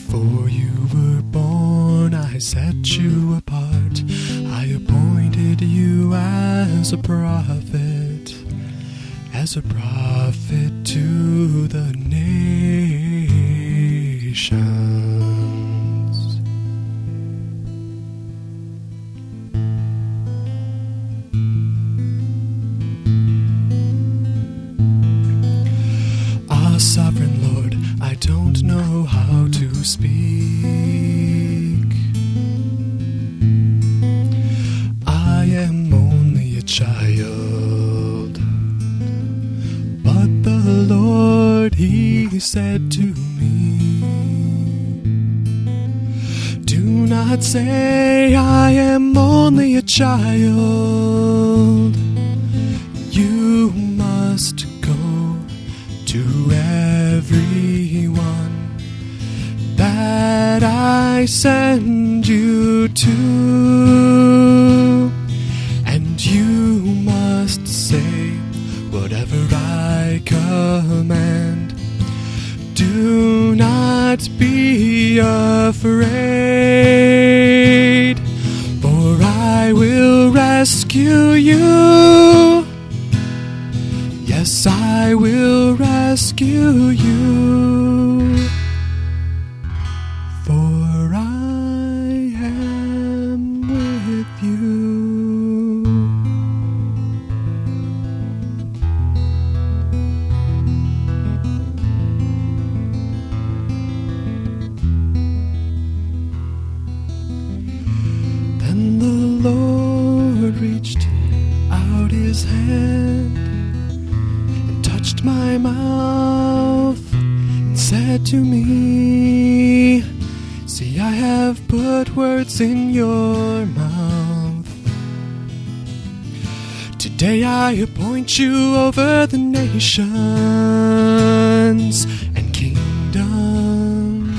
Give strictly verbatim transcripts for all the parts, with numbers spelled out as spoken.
Before you were born, I set you apart. I appointed you as a prophet, as a prophet to the nations. Ah, sovereign Lord, I don't know how to speak. I am only a child, but the Lord, He said to me, do not say I am only a child. You must go to everyone that I send you to, and you must say whatever I command. Do not be afraid, for I will rescue you. Yes, I will rescue you, for I am with you. Then the Lord reached out His hand, touched my mouth, and said to me, see, I have put words in your mouth. Today I appoint you over the nations and kingdoms.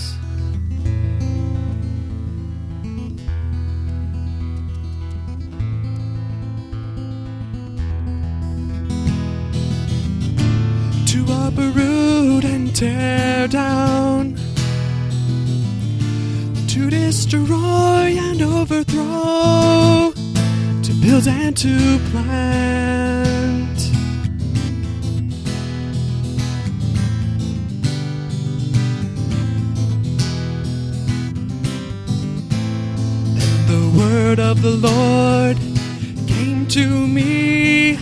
To uproot and tear down, to destroy and overthrow, to build and to plant. Then the word of the Lord came to me,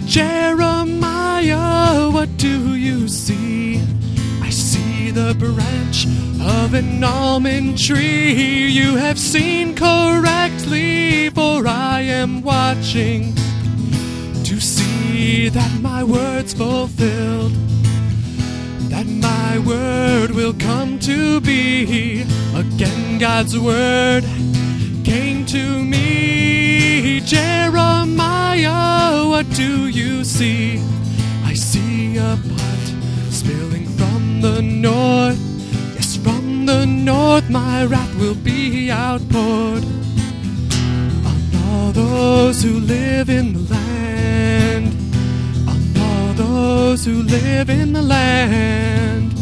Jeremiah, what do you see? I see the branch of an almond tree. You have seen correctly, for I am watching to see that my word's fulfilled, that my word will come to be. Again, God's word came to me, Jeremiah, what do you see? I see a pot spilling from the north. Yes, from the north my wrath will be outpoured on all those who live in the land, on all those who live in the land.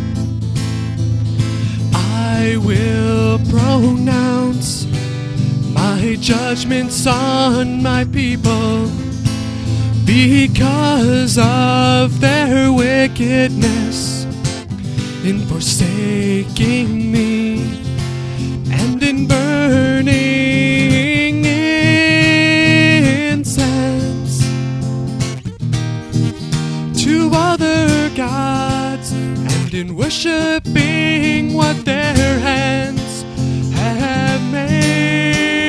I will pronounce my judgments on my people because of their wickedness in forsaking me and in burning incense to other gods and in worshiping what their hands have made.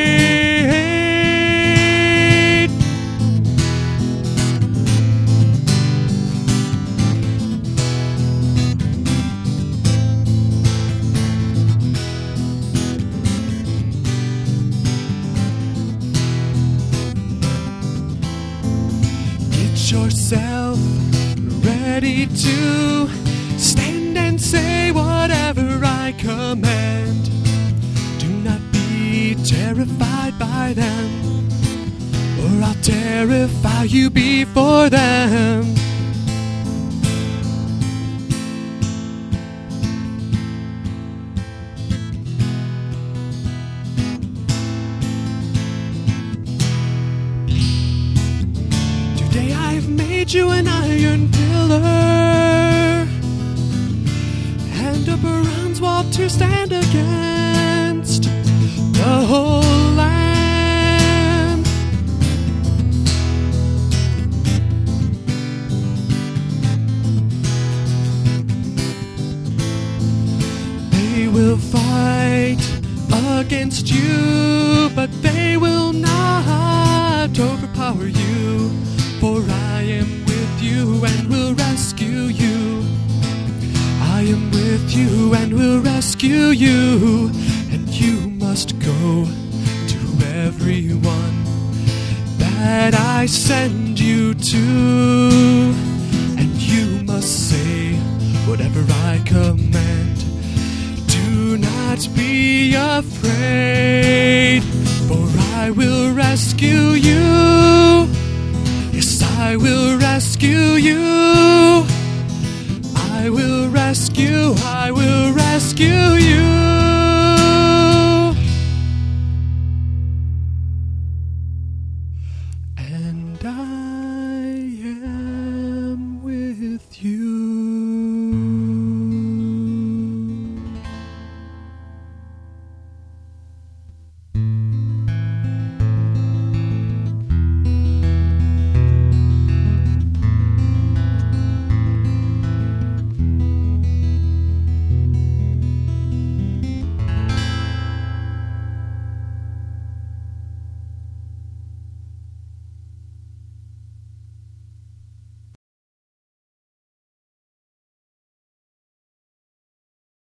Yourself ready to stand and say whatever I command. Do not be terrified by them, or I'll terrify you before them. you an iron pillar and a bronze wall to stand against the whole land. They will fight against you, but they will not overpower you, for I am with you and will rescue you. I am with you and will rescue you, and you must go to everyone that I send you to, and you must say whatever I command. Do not be afraid, for I will rescue you. Yes, I will rescue you. I will rescue, I will rescue you.